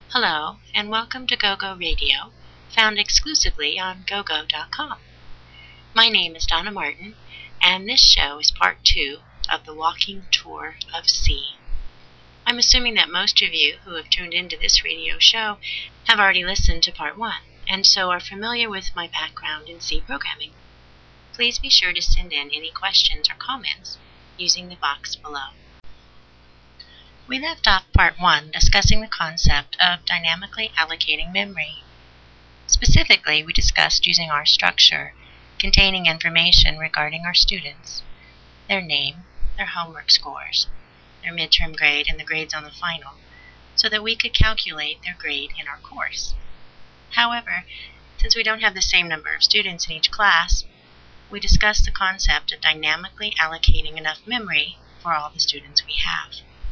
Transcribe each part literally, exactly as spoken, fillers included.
Hello, and welcome to GoGo Radio, found exclusively on gogo dot com. My name is Donna Martin, and this show is part two of the walking tour of C. I'm assuming that most of you who have tuned into this radio show have already listened to part one, and so are familiar with my background in C programming. Please be sure to send in any questions or comments using the box below. We left off part one discussing the concept of dynamically allocating memory. Specifically, we discussed using our structure containing information regarding our students, their name, their homework scores, their midterm grade, and the grades on the final, so that we could calculate their grade in our course. However, since we don't have the same number of students in each class, we discussed the concept of dynamically allocating enough memory for all the students we have.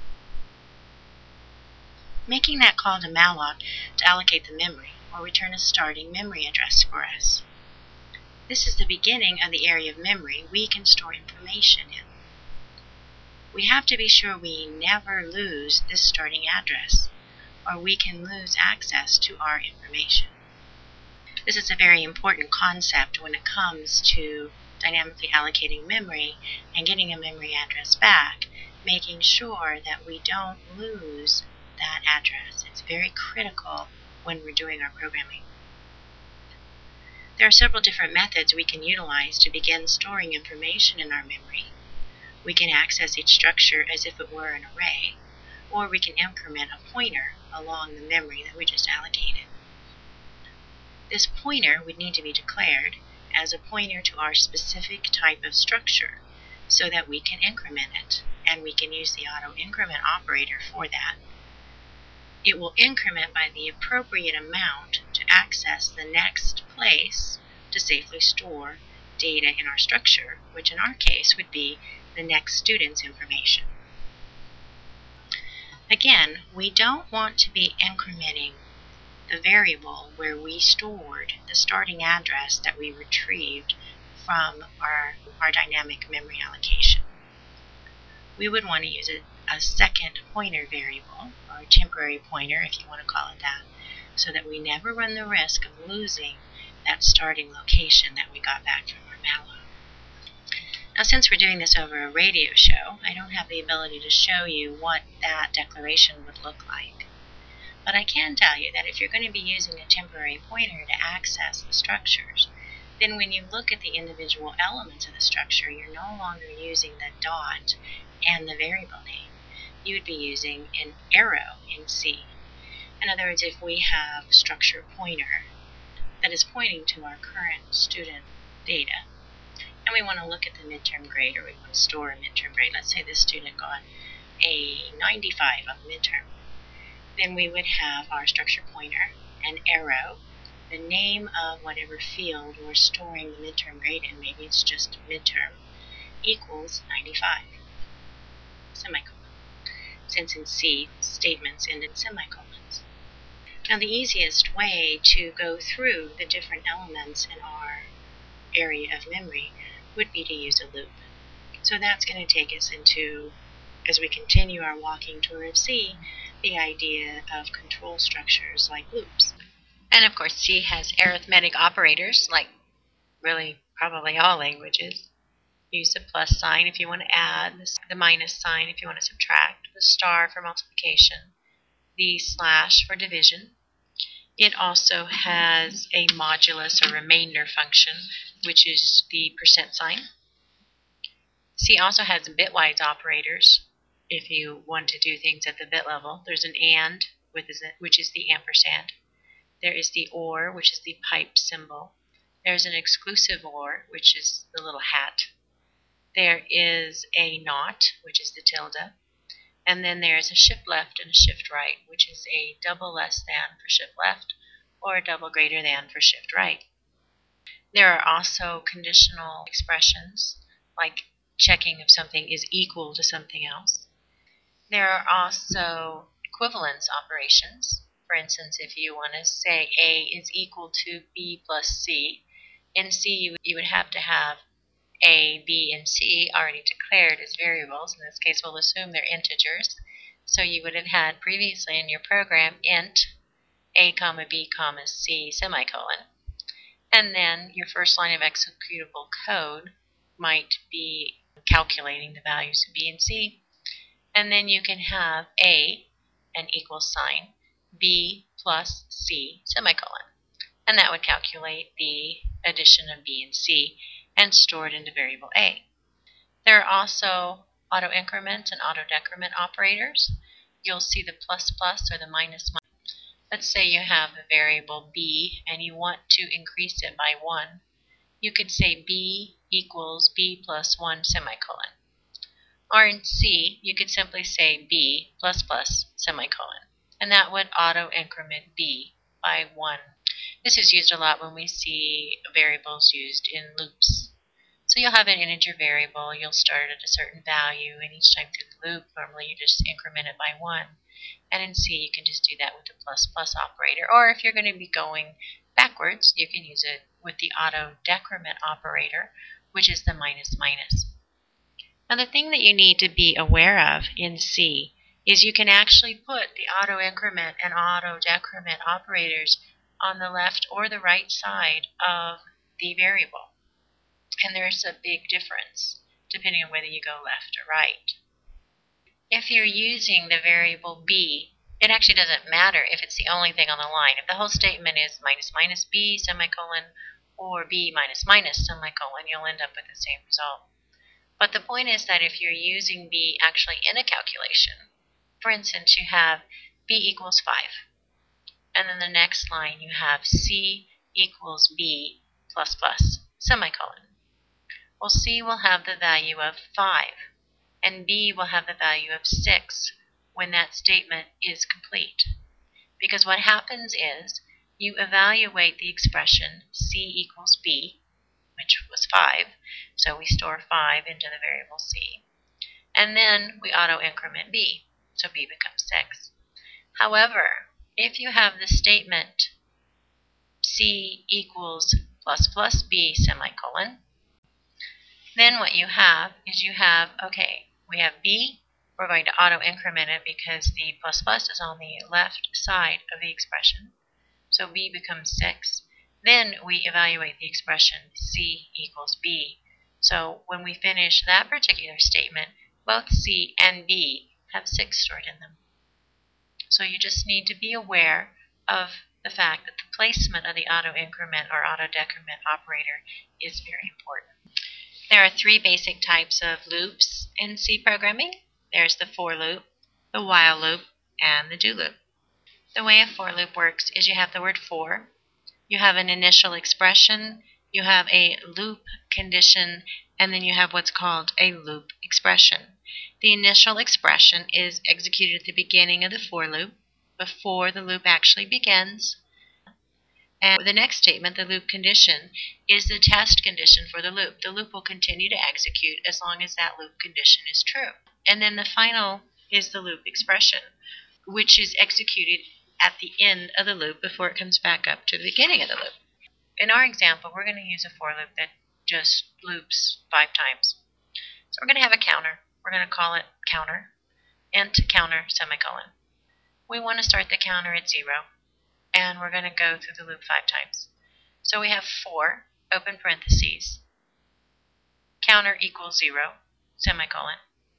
Making that call to malloc to allocate the memory will return a starting memory address for us. This is the beginning of the area of memory we can store information in. We have to be sure we never lose this starting address, or we can lose access to our information. This is a very important concept when it comes to dynamically allocating memory and getting a memory address back, making sure that we don't lose that address. It's very critical when we're doing our programming. There are several different methods we can utilize to begin storing information in our memory. We can access each structure as if it were an array, or we can increment a pointer along the memory that we just allocated. This pointer would need to be declared as a pointer to our specific type of structure so that we can increment it, and we can use the auto increment operator for that. It will increment by the appropriate amount to access the next place to safely store data in our structure, which in our case would be the next student's information. Again, we don't want to be incrementing the variable where we stored the starting address that we retrieved from our, our dynamic memory allocation. We would want to use a, a second pointer variable, or a temporary pointer if you want to call it that, so that we never run the risk of losing that starting location that we got back from our malloc. Now, since we're doing this over a radio show, I don't have the ability to show you what that declaration would look like. But I can tell you that if you're going to be using a temporary pointer to access the structures, then when you look at the individual elements of the structure, you're no longer using the dot and the variable name. You would be using an arrow in C. In other words, if we have structure pointer that is pointing to our current student data, and we want to look at the midterm grade, or we want to store a midterm grade, let's say this student got a ninety-five on the midterm, then we would have our structure pointer, an arrow, the name of whatever field we're storing the midterm grade in, maybe it's just midterm, equals ninety-five, semicolon, since in C, statements end in semicolons. Now, the easiest way to go through the different elements in our area of memory would be to use a loop. So that's going to take us into, as we continue our walking tour of C, the idea of control structures like loops. And of course, C has arithmetic operators, like really probably all languages. Use the plus sign if you want to add, the minus sign if you want to subtract, the star for multiplication, the slash for division. It also has a modulus or remainder function, which is the percent sign. C also has bitwise operators if you want to do things at the bit level. There's an and, which is the ampersand. There is the or, which is the pipe symbol. There's an exclusive or, which is the little hat. There is a not, which is the tilde. And then there's a shift left and a shift right, which is a double less than for shift left, or a double greater than for shift right. There are also conditional expressions, like checking if something is equal to something else. There are also equivalence operations. For instance, if you want to say A is equal to B plus C, in C you would have to have A, B, and C already declared as variables. In this case, we'll assume they're integers. So you would have had previously in your program int A comma B comma C semicolon. And then your first line of executable code might be calculating the values of B and C. And then you can have A, an equal sign, B plus C semicolon. And that would calculate the addition of B and C and store it into variable A. There are also auto increment and auto decrement operators. You'll see the plus plus or the minus minus. Let's say you have a variable B and you want to increase it by one. You could say B equals B plus one semicolon. Or in C, you could simply say B plus plus semicolon. And that would auto increment B by one. This is used a lot when we see variables used in loops. So you'll have an integer variable, you'll start at a certain value, and each time through the loop, normally you just increment it by one. And in C, you can just do that with the plus plus operator. Or if you're going to be going backwards, you can use it with the auto decrement operator, which is the minus minus. Now the thing that you need to be aware of in C is you can actually put the auto increment and auto decrement operators on the left or the right side of the variable. And there's a big difference depending on whether you go left or right. If you're using the variable B, it actually doesn't matter if it's the only thing on the line. If the whole statement is minus minus B semicolon or B minus minus semicolon, you'll end up with the same result. But the point is that if you're using B actually in a calculation, for instance, you have B equals five, and then the next line you have C equals B plus plus semicolon. Well, C will have the value of five, and B will have the value of six when that statement is complete. Because what happens is you evaluate the expression C equals B, which was five, so we store five into the variable C. And then we auto increment B, so B becomes six. However, if you have the statement C equals plus plus B semicolon, then what you have is you have, okay, we have B, we're going to auto increment it because the plus plus is on the left side of the expression, so B becomes six. Then we evaluate the expression C equals B. So when we finish that particular statement, both C and B have six stored in them. So you just need to be aware of the fact that the placement of the auto increment or auto decrement operator is very important. There are three basic types of loops in C programming. There's the for loop, the while loop, and the do loop. The way a for loop works is you have the word for, you have an initial expression, you have a loop condition, and then you have what's called a loop expression. The initial expression is executed at the beginning of the for loop, before the loop actually begins. And the next statement, the loop condition, is the test condition for the loop. The loop will continue to execute as long as that loop condition is true. And then the final is the loop expression, which is executed at the end of the loop before it comes back up to the beginning of the loop. In our example, we're going to use a for loop that just loops five times. So we're going to have a counter. We're going to call it counter, int counter semicolon. We want to start the counter at zero, and we're going to go through the loop five times. So we have for, open parentheses, counter equals zero, semicolon,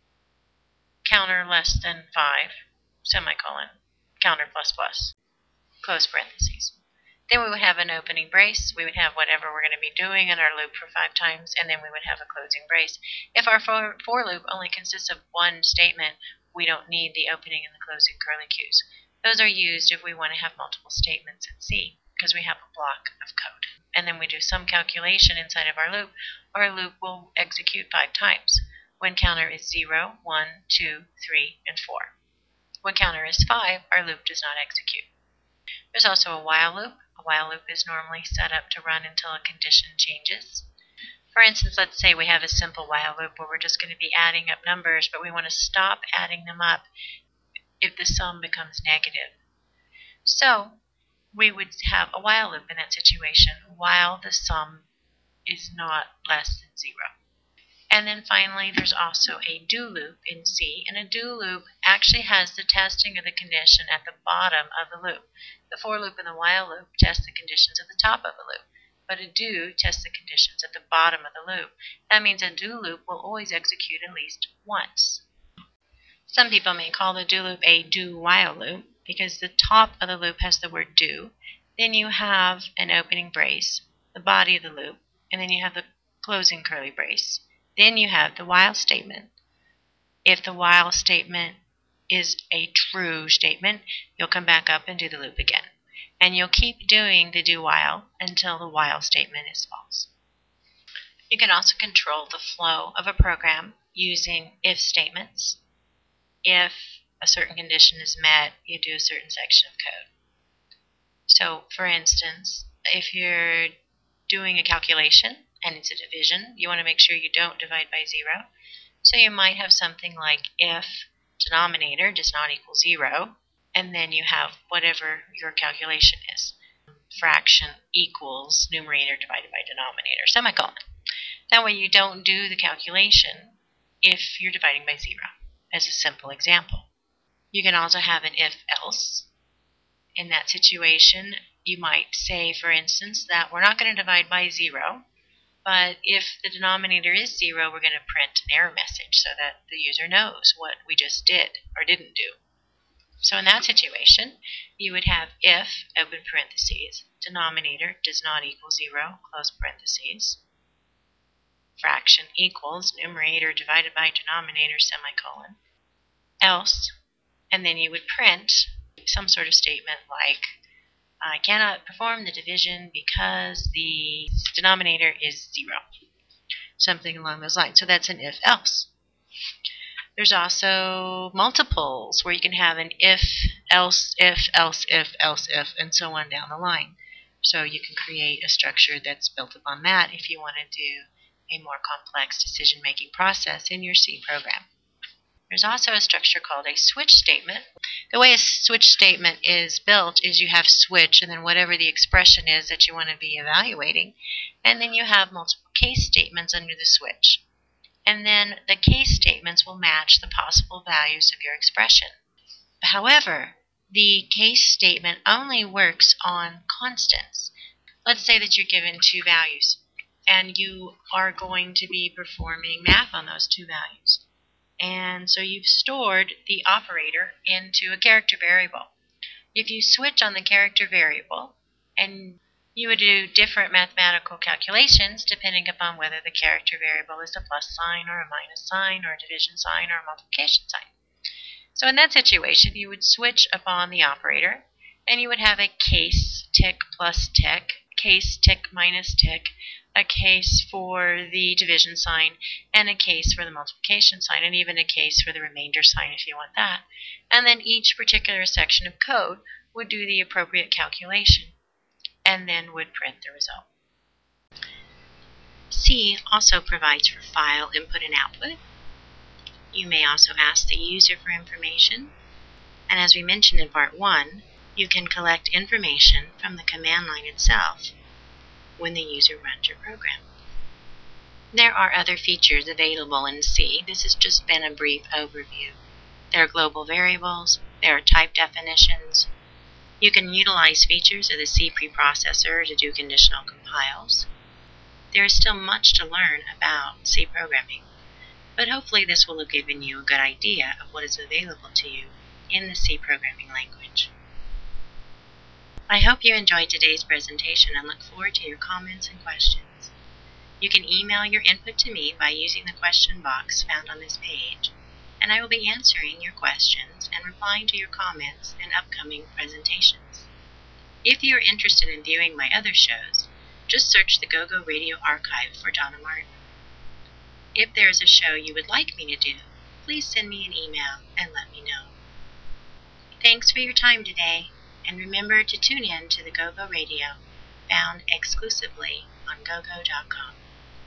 counter less than five, semicolon, counter plus plus, close parentheses. Then we would have an opening brace. We would have whatever we're going to be doing in our loop for five times, and then we would have a closing brace. If our for, for loop only consists of one statement, we don't need the opening and the closing curly cues. Those are used if we want to have multiple statements in C, because we have a block of code. And then we do some calculation inside of our loop. Our loop will execute five times. When counter is zero, one, two, three, and four. When counter is five, our loop does not execute. There's also a while loop. A while loop is normally set up to run until a condition changes. For instance, let's say we have a simple while loop where we're just going to be adding up numbers, but we want to stop adding them up if the sum becomes negative. So we would have a while loop in that situation while the sum is not less than zero. And then finally, there's also a do loop in C, and a do loop actually has the testing of the condition at the bottom of the loop. The for loop and the while loop test the conditions at the top of the loop, but a do tests the conditions at the bottom of the loop. That means a do loop will always execute at least once. Some people may call the do loop a do while loop because the top of the loop has the word do. Then you have an opening brace, the body of the loop, and then you have the closing curly brace. Then you have the while statement. If the while statement is a true statement, you'll come back up and do the loop again. And you'll keep doing the do while until the while statement is false. You can also control the flow of a program using if statements. If a certain condition is met, you do a certain section of code. So, for instance, if you're doing a calculation and it's a division, you want to make sure you don't divide by zero. So you might have something like if denominator does not equal zero, and then you have whatever your calculation is. Fraction equals numerator divided by denominator, semicolon. That way you don't do the calculation if you're dividing by zero, as a simple example. You can also have an if-else. In that situation, you might say, for instance, that we're not going to divide by zero, but if the denominator is zero, we're going to print an error message so that the user knows what we just did or didn't do. So in that situation, you would have if, open parentheses, denominator does not equal zero, close parentheses, fraction equals numerator divided by denominator, semicolon, else, and then you would print some sort of statement like, I cannot perform the division because the denominator is zero. Something along those lines. So that's an if-else. There's also multiples where you can have an if, else, if, else, if, else, if, and so on down the line. So you can create a structure that's built upon that if you want to do a more complex decision-making process in your C program. There's also a structure called a switch statement. The way a switch statement is built is you have switch and then whatever the expression is that you want to be evaluating, and then you have multiple case statements under the switch. And then the case statements will match the possible values of your expression. However, the case statement only works on constants. Let's say that you're given two values and you are going to be performing math on those two values. And so you've stored the operator into a character variable. If you switch on the character variable, and you would do different mathematical calculations depending upon whether the character variable is a plus sign or a minus sign or a division sign or a multiplication sign. So in that situation, you would switch upon the operator, and you would have a case tick plus tick, case tick minus tick, a case for the division sign, and a case for the multiplication sign, and even a case for the remainder sign if you want that. And then each particular section of code would do the appropriate calculation, and then would print the result. C also provides for file input and output. You may also ask the user for information, and as we mentioned in part one, you can collect information from the command line itself when the user runs your program. There are other features available in C. This has just been a brief overview. There are global variables, there are type definitions. You can utilize features of the C preprocessor to do conditional compiles. There is still much to learn about C programming, but hopefully this will have given you a good idea of what is available to you in the C programming language. I hope you enjoyed today's presentation and look forward to your comments and questions. You can email your input to me by using the question box found on this page, and I will be answering your questions and replying to your comments in upcoming presentations. If you are interested in viewing my other shows, just search the GoGo Radio archive for Donna Martin. If there is a show you would like me to do, please send me an email and let me know. Thanks for your time today, and remember to tune in to the GoGo Radio, found exclusively on gogo dot com.